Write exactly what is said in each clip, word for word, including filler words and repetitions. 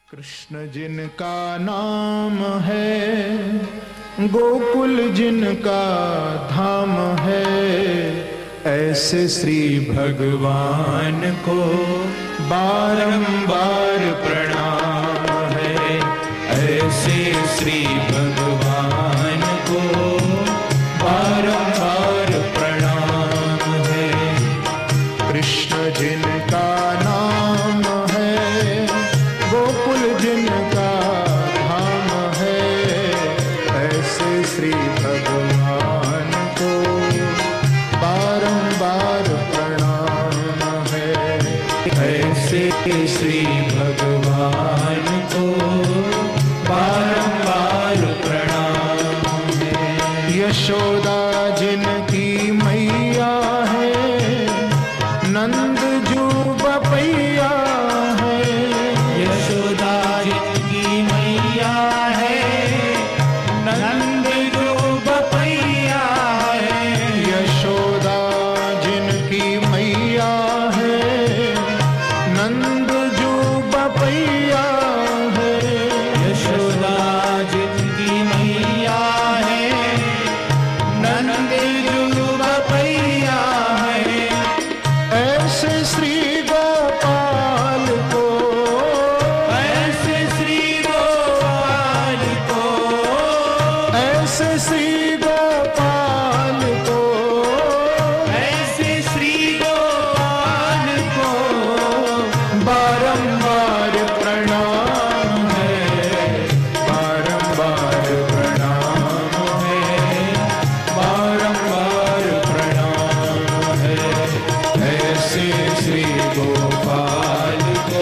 कृष्ण जिनका नाम है, गोकुल जिनका धाम है, ऐसे श्री भगवान को बारंबार प्रणाम है। ऐसे श्री भगवान को बारंबार प्रणाम है। कृष्ण जिनका नाम है, गोकुल जिनका धाम है, ऐसे श्री भगवान को बारंबार प्रणाम है। ऐसे श्री भगवान को बारंबार प्रणाम है। यशोदा जिनकी मैया है, नंद जो बपैया है। यशोदा जिनकी मैया है, नंद जो बपैया है। यशोदा जिनकी मैया है, नंद जो बपैया है। यशोदा जिनकी मैया है, नंद जो बपैया है। ऐसे श्री गोपाल को, ऐसे श्री गोपाल को, ऐसे श्री गोपाल को, ऐसे श्री गोपाल को बारंबार प्रणाम है। बारंबार प्रणाम है। बारंबार प्रणाम है। ऐसे श्री गोपाल को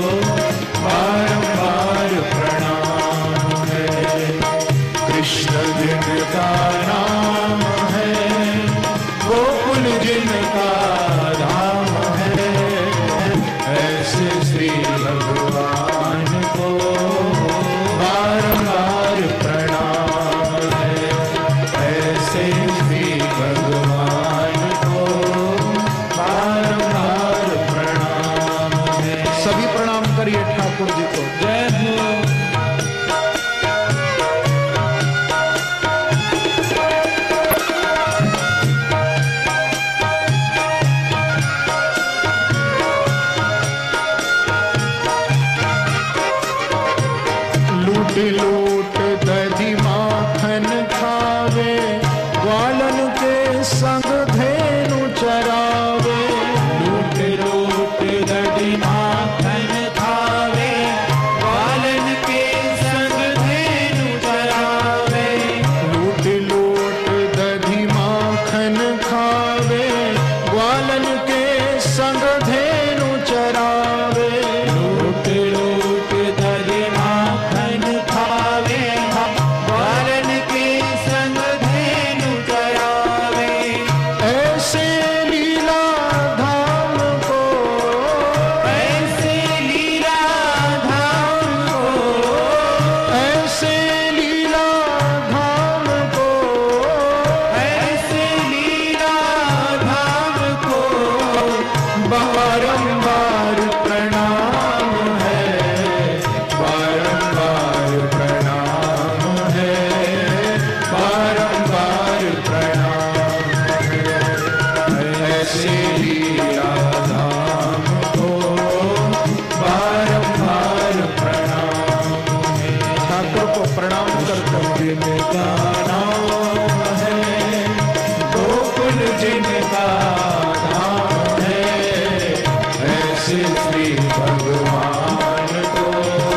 बारंबार प्रणाम है। कृष्ण जिनका नाम है, गोकुल जिनका धाम है, ऐसे श्री भगवान को बारंबार प्रणाम है। ऐसे श्री भगवान को बारंबार प्रणाम है। सभी प्रणाम करिए ठाकुर जी को। जय हो। लूट लूट दधी माखन खावे, ग्वालन के संग धेनु चरावे। लूट लूट दधी माखन खावे, ग्वालन के संग धेनु चरावे। लूट लूट दधी माखन खावे, ग्वालन के संग धेनु चरावे। लूट लूट दधी माखन खावे, ग्वालन के संग धेनु चरावे। ऐसे लीला धाम को, ऐसे लीला धाम को, ऐसे लीला धाम को, ऐसे लीला धाम को बारंबार प्रणाम है। बारंबार प्रणाम है। बारंबार प्रणाम है। ऐसे लीला धाम को बारंबार प्रणाम है। ठाकुर को प्रणाम करते हुए जिनका नाम है, गोकुल जिनका धाम है, ऐसे श्री भगवान को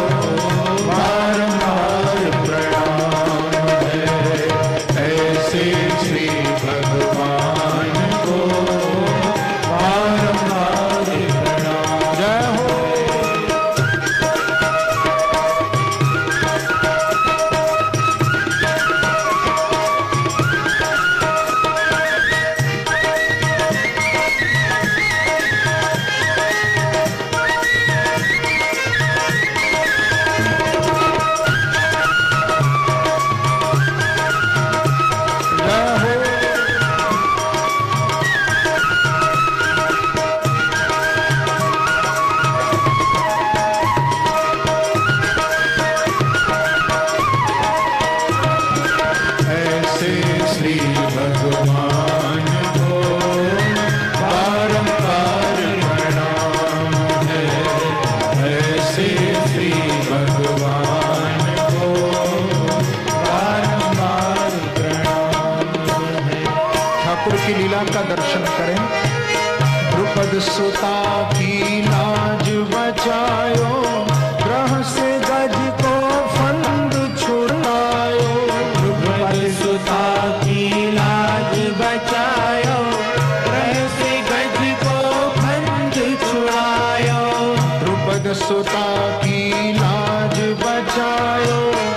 बारंबार प्रणाम है। ऐसे श्री भगवान को बारंबार प्रणाम। जय हो। सुता की लाज बचायो, ग्रह से गज को फंद छुड़ायो। द्रुपद सुता की लाज बचायो, ग्रह से गज को फंद छुड़ायो। द्रुपद सुता की लाज बचायो,